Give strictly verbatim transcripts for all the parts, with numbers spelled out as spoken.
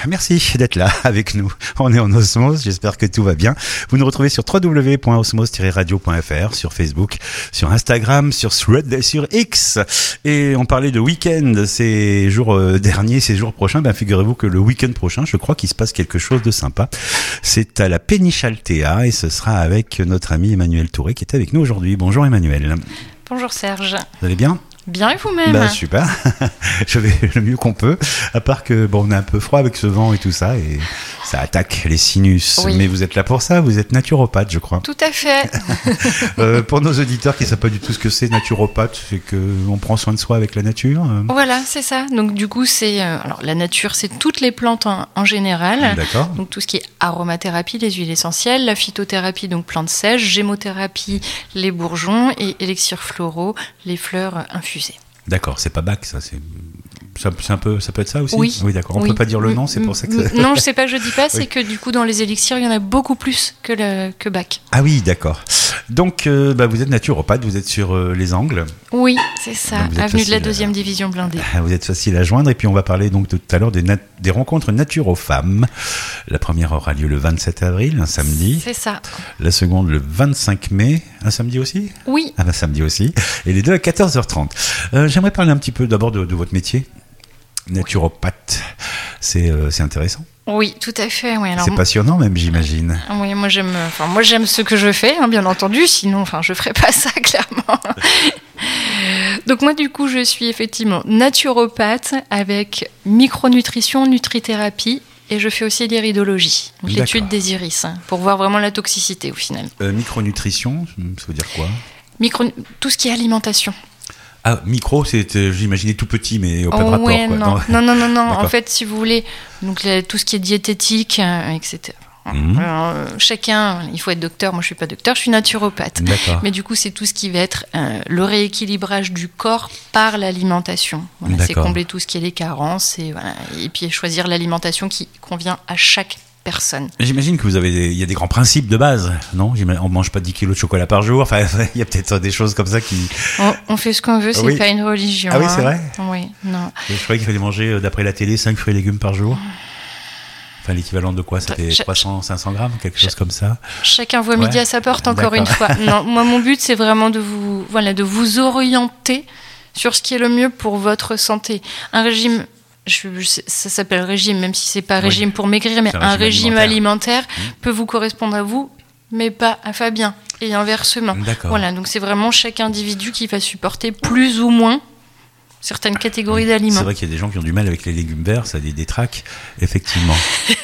merci d'être là avec nous. On est en osmose, j'espère que tout va bien. Vous nous retrouvez sur w w w point osmose tiret radio point f r, sur Facebook, sur Instagram, sur Thread, sur X. Et on parlait de week-end ces jours euh, derniers, ces jours prochains. Ben, figurez-vous que le week-end prochain, je crois qu'il se passe quelque chose de sympa. C'est à la Péniche Altea et ce sera avec notre ami Emmanuel Touré qui est avec nous aujourd'hui. Bonjour Emmanuel. Bonjour Serge. Vous allez bien ? Bien et vous-même ? Bah, super, je vais le mieux qu'on peut, à part que bon, on est un peu froid avec ce vent et tout ça, et ça attaque les sinus. Oui. Mais vous êtes là pour ça, vous êtes naturopathe, je crois. Tout à fait. euh, pour nos auditeurs qui ne savent pas du tout ce que c'est naturopathe, c'est qu'on prend soin de soi avec la nature. Voilà, c'est ça. Donc du coup, c'est euh, alors la nature, c'est toutes les plantes en, en général. D'accord. Donc tout ce qui est aromathérapie, les huiles essentielles, la phytothérapie, donc plantes sèches, gémothérapie, les bourgeons, et élixirs floraux, les fleurs infusées. D'accord, c'est pas bac, ça, c'est... Ça, c'est un peu, ça peut être ça aussi ? Oui. Oui, d'accord. On oui. peut pas dire le nom, c'est pour ça que... Non, je sais pas que je dis pas, c'est oui. que du coup, dans les élixirs, il y en a beaucoup plus que, le, que bac. Ah oui, d'accord. Donc, euh, bah, vous êtes naturopathe, vous êtes sur euh, les Angles. Oui, c'est ça, avenue de la deuxième à... division blindée. Vous êtes facile à joindre, et puis on va parler donc tout à l'heure des, nat... des rencontres Nature-aux-Femmes. La première aura lieu le vingt-sept avril, un samedi. C'est ça. La seconde le vingt-cinq mai, un samedi aussi ? Oui. Un samedi aussi. Et les deux à quatorze heures trente. Euh, j'aimerais parler un petit peu d'abord de, de votre métier. Naturopathe, c'est, euh, c'est intéressant. Oui, tout à fait. Oui, alors, c'est passionnant même, j'imagine. Oui, moi j'aime, enfin, moi j'aime ce que je fais, hein, bien entendu, sinon enfin, je ne ferais pas ça, clairement. Donc moi du coup, je suis effectivement naturopathe avec micronutrition, nutrithérapie, et je fais aussi l'iridologie, donc l'étude des iris, hein, pour voir vraiment la toxicité au final. Euh, micronutrition, ça veut dire quoi ? Micro, tout ce qui est alimentation. Ah, micro, c'est, euh, j'imaginais tout petit, mais pas oh, de rapport. Ouais, quoi. Non. non, non, non, non. En fait, si vous voulez, donc là, tout ce qui est diététique, euh, et cetera. Mmh. Alors, euh, chacun, il faut être docteur. Moi, je suis pas docteur, je suis naturopathe. D'accord. Mais du coup, c'est tout ce qui va être euh, le rééquilibrage du corps par l'alimentation. Voilà, c'est combler tout ce qui est les carences et voilà, et puis choisir l'alimentation qui convient à chaque personne. J'imagine que vous avez des, il y a des grands principes de base, non ? On mange pas dix kilos de chocolat par jour. Enfin, il y a peut-être des choses comme ça qui. On, on fait ce qu'on veut, c'est oui. pas une religion. Ah oui, hein. c'est vrai ? Oui, non. Je croyais qu'il fallait manger, d'après la télé, cinq fruits et légumes par jour. Enfin, l'équivalent de quoi ? C'était Ch- trois cents, cinq cents grammes, quelque chose comme ça. Chacun voit ouais. midi à sa porte, encore D'accord. une fois. Non, moi, mon but, c'est vraiment de vous, voilà, de vous orienter sur ce qui est le mieux pour votre santé. Un régime. Je, je, ça s'appelle régime, même si c'est pas oui. régime pour maigrir, mais un régime, régime alimentaire, alimentaire mmh. peut vous correspondre à vous, mais pas à Fabien, et inversement. D'accord. Voilà, donc c'est vraiment chaque individu qui va supporter plus ou moins certaines catégories oui. d'aliments. C'est vrai qu'il y a des gens qui ont du mal avec les légumes verts, ça des détraque, effectivement.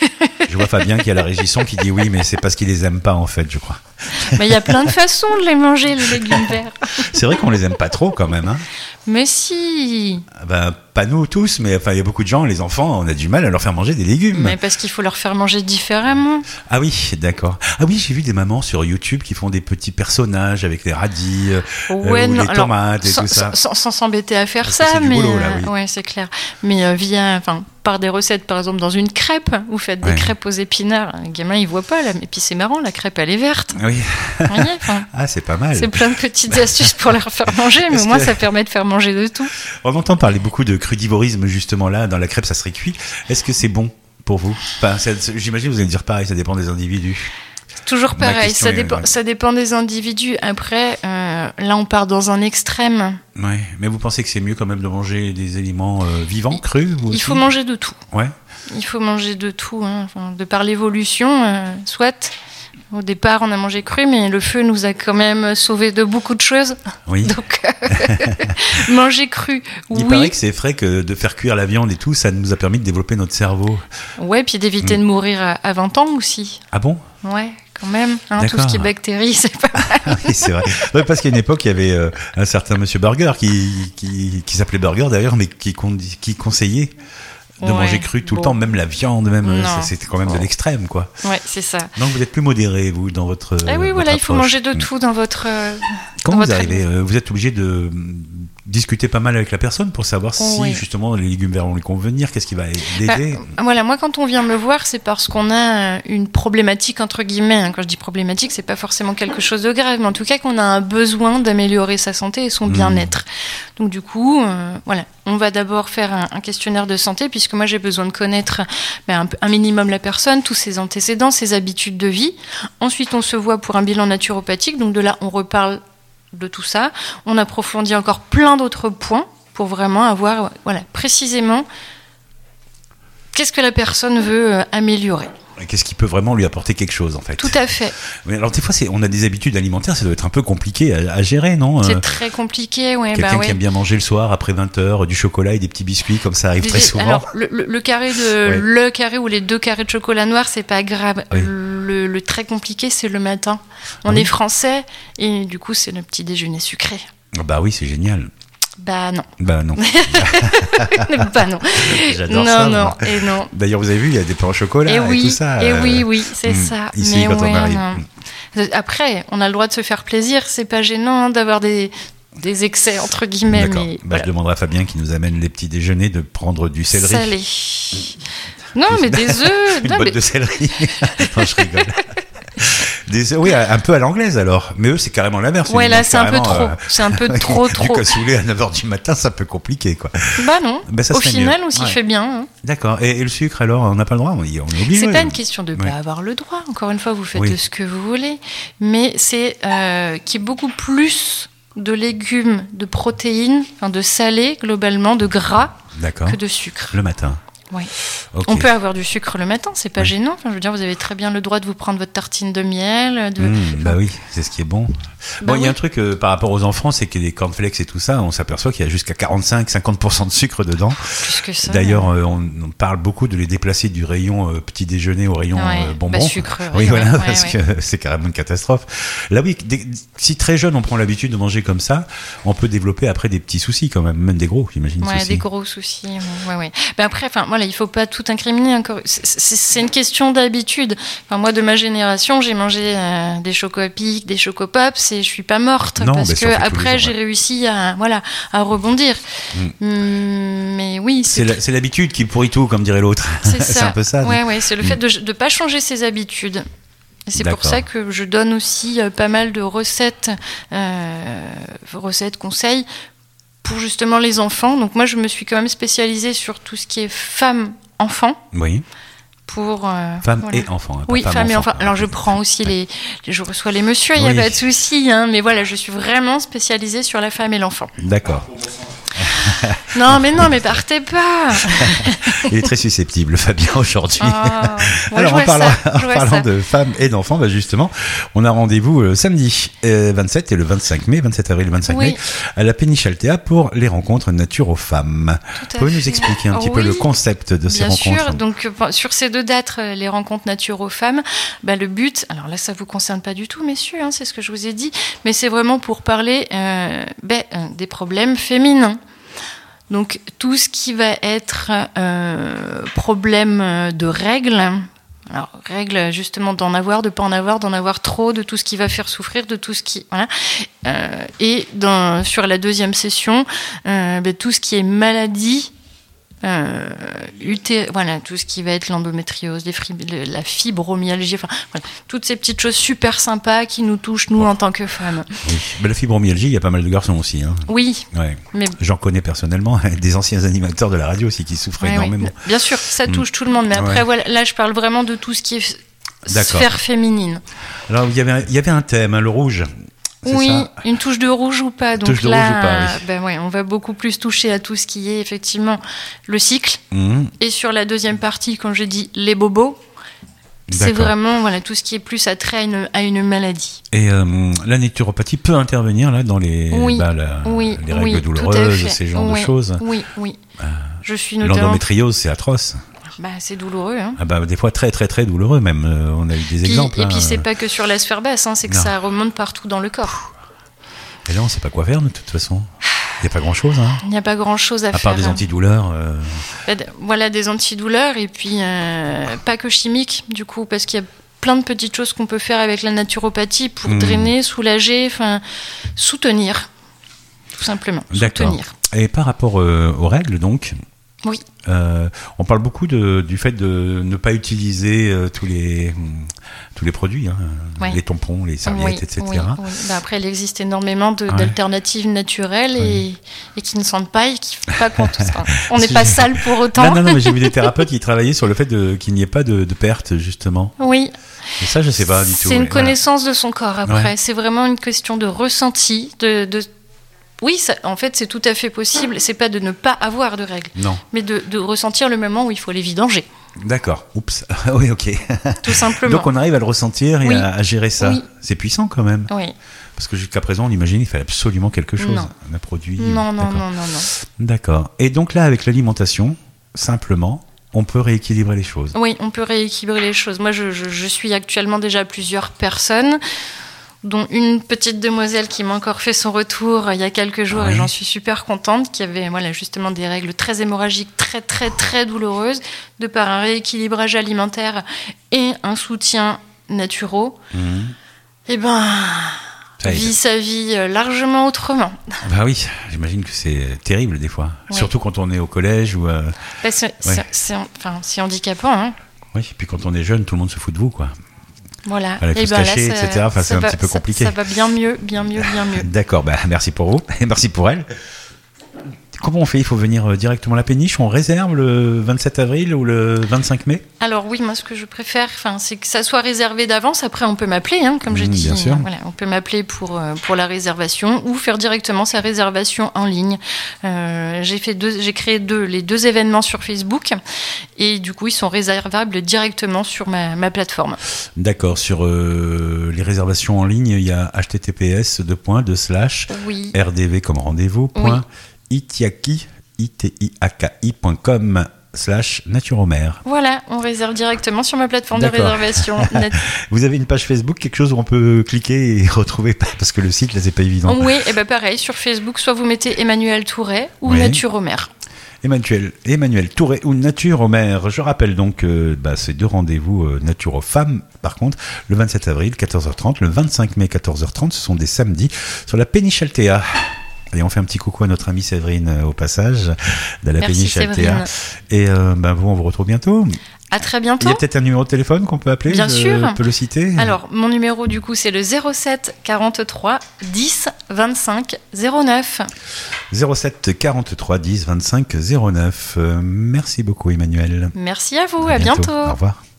Je vois Fabien qui a la régisson qui dit oui, mais c'est parce qu'ils les aiment pas en fait, je crois. Mais il y a plein de façons de les manger, les légumes verts. C'est vrai qu'on les aime pas trop quand même, hein. Mais si. Ben, pas nous tous, mais enfin il y a beaucoup de gens, les enfants, on a du mal à leur faire manger des légumes. Mais parce qu'il faut leur faire manger différemment. Ah oui, d'accord. Ah oui, j'ai vu des mamans sur YouTube qui font des petits personnages avec les radis, ouais, euh, ou non, les alors, tomates et sans, tout ça. Sans, sans s'embêter à faire parce ça, c'est du mais boulot, là, oui. euh, ouais, c'est clair. Mais euh, via, enfin, par des recettes, par exemple, dans une crêpe, vous faites des ouais. crêpes aux épinards. Le gamin, il voit pas là, et puis c'est marrant, la crêpe, elle est verte. Oui. Vous voyez, ah, c'est pas mal. C'est plein de petites astuces pour leur faire manger, mais au moins, que... ça permet de faire manger de tout. On entend parler beaucoup de crudivorisme justement là, dans la crêpe ça serait cuit. Est-ce que c'est bon pour vous ? Enfin, ça, j'imagine que vous allez dire pareil, ça dépend des individus. Toujours pareil, ça dépend, ouais. ça dépend des individus. Après, euh, là on part dans un extrême. Oui, mais vous pensez que c'est mieux quand même de manger des aliments euh, vivants, il, crus vous Il aussi faut manger de tout. Ouais. Il faut manger de tout, hein. Enfin, de par l'évolution, euh, soit... Au départ, on a mangé cru, mais le feu nous a quand même sauvé de beaucoup de choses. Oui. Donc, manger cru, Il oui. paraît que c'est vrai que de faire cuire la viande et tout, ça nous a permis de développer notre cerveau. Ouais, puis d'éviter mmh. de mourir à, à vingt ans aussi. Ah bon ? Ouais, quand même. Hein, tout ce qui est bactéries, c'est pas mal. Oui, c'est vrai. Ouais, parce qu'à une époque, il y avait euh, un certain monsieur Burger qui, qui, qui s'appelait Burger d'ailleurs, mais qui, qui conseillait de ouais, manger cru tout bon. le temps, même la viande, même ça, c'était quand même oh. de l'extrême, quoi. Ouais, c'est ça. Donc vous êtes plus modéré, vous, dans votre. Ah oui, votre voilà, approche. Il faut manger de tout dans votre. Comment dans vous votre arrivez euh, Vous êtes obligé de discuter pas mal avec la personne pour savoir si oui. justement les légumes verts vont lui convenir, qu'est-ce qui va l'aider. Bah, voilà, moi quand on vient me voir, c'est parce qu'on a une problématique entre guillemets. Hein. Quand je dis problématique, c'est pas forcément quelque chose de grave, mais en tout cas qu'on a un besoin d'améliorer sa santé et son mmh. bien-être. Donc du coup, euh, voilà, on va d'abord faire un, un questionnaire de santé, puisque moi j'ai besoin de connaître ben, un, un minimum la personne, tous ses antécédents, ses habitudes de vie. Ensuite, on se voit pour un bilan naturopathique. Donc de là, on reparle de tout ça. On approfondit encore plein d'autres points pour vraiment avoir, voilà, précisément qu'est-ce que la personne veut euh, améliorer. Qu'est-ce qui peut vraiment lui apporter quelque chose, en fait. Tout à fait. Mais alors, des fois, c'est, on a des habitudes alimentaires, ça doit être un peu compliqué à, à gérer, non ? C'est euh, très compliqué, oui. Quelqu'un bah, ouais. qui aime bien manger le soir, après vingt heures, du chocolat et des petits biscuits, comme ça arrive des, très souvent. Alors, le, le, le carré de, ouais. le carré ou les deux carrés de chocolat noir, c'est pas grave. Oui. Le, le très compliqué, c'est le matin. On oui. est français, et du coup, c'est le petit déjeuner sucré. Bah oui, c'est génial. Bah non. Bah non. bah non. J'adore non, ça. Non, moi. et non. D'ailleurs, vous avez vu, il y a des pains au chocolat et, et oui, tout ça. Et euh, oui, oui, c'est mmh, ça. Ici, mais quand ouais, on arrive. Non. Après, on a le droit de se faire plaisir. C'est pas gênant hein, d'avoir des, des excès, entre guillemets. D'accord. Mais, bah, voilà. Je demanderai à Fabien qui nous amène les petits déjeuners de prendre du céleri. Salé. Non, mais des œufs. Une non, botte mais... de céleri. Non, je rigole. Des, oui, un peu à l'anglaise alors. Mais eux, c'est carrément la mer. Ouais, là, c'est un peu trop. Euh, c'est un peu trop, trop. Du cassoulet à neuf heures du matin, c'est un peu compliqué, quoi. Bah non. Bah, ça Au final, mieux. on s'y ouais. fait bien. Hein. D'accord. Et, et le sucre, alors, on n'a pas le droit ? On est obligé. C'est pas une question de ne ouais. pas avoir le droit. Encore une fois, vous faites oui. de ce que vous voulez. Mais c'est euh, qu'il y ait beaucoup plus de légumes, de protéines, enfin de salé, globalement, de gras, D'accord. que de sucre. Le matin. Oui. Okay. On peut avoir du sucre le matin, c'est pas oui. gênant. Enfin, je veux dire, vous avez très bien le droit de vous prendre votre tartine de miel. De... Mmh, bah oui, c'est ce qui est bon. Bah bon, il oui. y a un truc euh, par rapport aux enfants, c'est que les cornflakes et tout ça, on s'aperçoit qu'il y a jusqu'à quarante-cinq à cinquante pour cent de sucre dedans. Plus que ça. D'ailleurs, euh, on, on parle beaucoup de les déplacer du rayon euh, petit déjeuner au rayon ouais. euh, bonbons. Bah, sucre. Oui, ouais, voilà, ouais, parce ouais. que c'est carrément une catastrophe. Là, oui, des, si très jeune on prend l'habitude de manger comme ça, on peut développer après des petits soucis quand même, même des gros, j'imagine. Ouais, soucis. des gros soucis. Ouais, ouais. Ben après, enfin, voilà, il faut pas tout incriminer encore. C'est, c'est, c'est une question d'habitude. Enfin, moi, de ma génération, j'ai mangé euh, des choco à pic, des choco pops, et je suis pas morte non, parce ben, que après, jours, j'ai ouais. réussi à, voilà, à rebondir. Mm. Hum, mais oui, c'est, c'est, la, c'est l'habitude qui pourrit tout, comme dirait l'autre. C'est, c'est un peu ça. Ouais, ouais, c'est le mm. fait de ne pas changer ses habitudes. Et c'est D'accord. pour ça que je donne aussi euh, pas mal de recettes, euh, recettes, conseils pour justement les enfants. Donc moi, je me suis quand même spécialisée sur tout ce qui est femmes-enfants. Oui. Pour euh, femmes voilà. et enfants. Hein, oui, femmes, femmes et enfants. enfants. Alors je prends aussi les, je reçois les messieurs, il oui. n'y a pas de souci. Hein, mais voilà, je suis vraiment spécialisée sur la femme et l'enfant. D'accord. Non, mais non, mais partez pas. Il est très susceptible, Fabien, aujourd'hui. Oh, Alors, en parlant, en parlant de femmes et d'enfants, bah justement, on a rendez-vous le samedi euh, vingt-sept et le vingt-cinq mai, vingt-sept avril et vingt-cinq oui. mai, à la Péniche Altea pour les rencontres Nature aux femmes. Pouvez-vous nous expliquer un petit oui. peu le concept de ces Bien rencontres ? Bien sûr. Donc, sur ces deux dates, les rencontres Nature aux femmes, bah, le but, alors là, ça vous concerne pas du tout, messieurs, hein, c'est ce que je vous ai dit, mais c'est vraiment pour parler euh, bah, des problèmes féminins. Donc tout ce qui va être euh, problème de règles, alors règles justement d'en avoir, de pas en avoir, d'en avoir trop, de tout ce qui va faire souffrir, de tout ce qui voilà, euh, et dans, sur la deuxième session, euh, ben, tout ce qui est maladie. Euh, uté- voilà, tout ce qui va être l'endométriose, les fri- la fibromyalgie, enfin, voilà, toutes ces petites choses super sympas qui nous touchent, nous, en tant que femmes. Oui. Mais la fibromyalgie, il y a pas mal de garçons aussi. Hein. Oui. Ouais. Mais... J'en connais personnellement, des anciens animateurs de la radio aussi qui souffrent ouais, énormément. Oui. Bien sûr, ça touche mmh. tout le monde, mais après, ouais. voilà, là, je parle vraiment de tout ce qui est D'accord. sphère féminine. Alors, il y avait, il y avait un thème, hein, le rouge. C'est oui, ça. Une touche de rouge ou pas. Donc touche de là, rouge ou pas, oui. ben ouais, on va beaucoup plus toucher à tout ce qui est effectivement le cycle. Mmh. Et sur la deuxième partie, quand je dis les bobos, D'accord. c'est vraiment voilà, tout ce qui est plus attrait à une, à une maladie. Et euh, la naturopathie peut intervenir là dans les, oui, bah, la, oui, les règles oui, douloureuses, ces genres oui, de choses. Oui, oui. Euh, je suis notamment... L'endométriose, c'est atroce. Bah, c'est douloureux. Hein. Ah bah, des fois très très très douloureux même. Euh, on a eu des puis, exemples. Et hein. puis c'est pas que sur la sphère basse, hein, c'est que non. ça remonte partout dans le corps. Et là, on ne sait pas quoi faire de toute façon. Il n'y a pas grand-chose. Hein. Il n'y a pas grand-chose à, à faire. À part des antidouleurs. Euh... Voilà, des antidouleurs et puis euh, pas que chimiques du coup, parce qu'il y a plein de petites choses qu'on peut faire avec la naturopathie pour mmh. drainer, soulager, enfin soutenir. tout simplement. D'accord. Soutenir. Et par rapport euh, aux règles, donc, Oui. euh, on parle beaucoup de, du fait de ne pas utiliser euh, tous les tous les produits, hein, Oui. les tampons, les serviettes, Oui, et cetera. oui, oui. Ben après, il existe énormément de, Ouais. d'alternatives naturelles et, Oui. et qui ne sentent pas et qui ne font pas qu'on enfin, on n'est pas sale pour autant. Non, non, non, mais j'ai vu des thérapeutes qui travaillaient sur le fait de, qu'il n'y ait pas de, de perte, justement. Oui. Et ça, je sais pas du tout. C'est une mais voilà. connaissance de son corps après. Ouais. C'est vraiment une question de ressenti. De, de... Oui, ça, en fait, c'est tout à fait possible. C'est pas de ne pas avoir de règles, Non. mais de, de ressentir le moment où il faut les vidanger, D'accord. Oups. Oui, ok. tout simplement. Donc on arrive à le ressentir et Oui. à, à gérer ça. Oui. C'est puissant quand même. Oui. Parce que jusqu'à présent, on imagine qu'il fallait absolument quelque chose. Non. Un produit. Non, non, D'accord. non, non, non. D'accord. Et donc là, avec l'alimentation, simplement, on peut rééquilibrer les choses. Oui, on peut rééquilibrer les choses. Moi, je, je, je suis actuellement déjà plusieurs personnes, dont une petite demoiselle qui m'a encore fait son retour il y a quelques jours, Ouais. et j'en suis super contente, qui avait voilà, justement des règles très hémorragiques, très, très, très douloureuses, de par un rééquilibrage alimentaire et un soutien naturel. Mhm. Eh ben, Ça aide. vit sa vie euh, largement autrement. Bah oui, j'imagine que c'est terrible des fois. Oui. Surtout quand on est au collège ou. euh, Bah, c'est, c'est, c'est, enfin, c'est handicapant, hein. Oui, puis quand on est jeune, tout le monde se fout de vous, quoi. Voilà. Voilà, tout Eh se ben là, cacher, ça- et cetera. Enfin, ça c'est un va- petit peu ça- compliqué. Ça va bien mieux, bien mieux, bien mieux. D'accord, bah, merci pour vous et merci pour elle. Comment on fait? Il faut venir euh, directement à la péniche? On réserve le vingt-sept avril ou le vingt-cinq mai? Alors oui, moi ce que je préfère, enfin, c'est que ça soit réservé d'avance. Après, on peut m'appeler, hein, comme j'ai Mmh, dit. bien sûr. Voilà, on peut m'appeler pour euh, pour la réservation ou faire directement sa réservation en ligne. Euh, j'ai fait deux, j'ai créé deux les deux événements sur Facebook et du coup ils sont réservables directement sur ma, ma plateforme. D'accord, sur euh, les réservations en ligne, il y a https deux points deux slash Oui. rdv comme rendez-vous point itiaki itiaki point com slash naturomère. Voilà, on réserve directement sur ma plateforme de D'accord. réservation. Net- Vous avez une page Facebook, quelque chose où on peut cliquer et retrouver, parce que le site là c'est pas évident. Oui, et ben pareil, sur Facebook, soit vous mettez Emmanuel Touret ou Oui. Naturomère. Emmanuel, Emmanuel Touré ou Naturomère. Je rappelle donc euh, bah, ces deux rendez-vous euh, Naturo-Femmes, par contre, le vingt-sept avril, quatorze heures trente, le vingt-cinq mai, quatorze heures trente, ce sont des samedis sur la péniche Altea. Et on fait un petit coucou à notre amie Séverine euh, au passage de la Merci, péniche Altea. Séverine. Et euh, bah, vous, on vous retrouve bientôt. À très Il bientôt. y a peut-être un numéro de téléphone qu'on peut appeler. Bien je sûr. peux le citer. Alors, mon numéro, du coup, c'est le zéro sept quarante-trois dix vingt-cinq zéro neuf. zéro sept quarante-trois dix vingt-cinq zéro neuf. Euh, merci beaucoup, Emmanuel. Merci à vous, À à bientôt. Au revoir.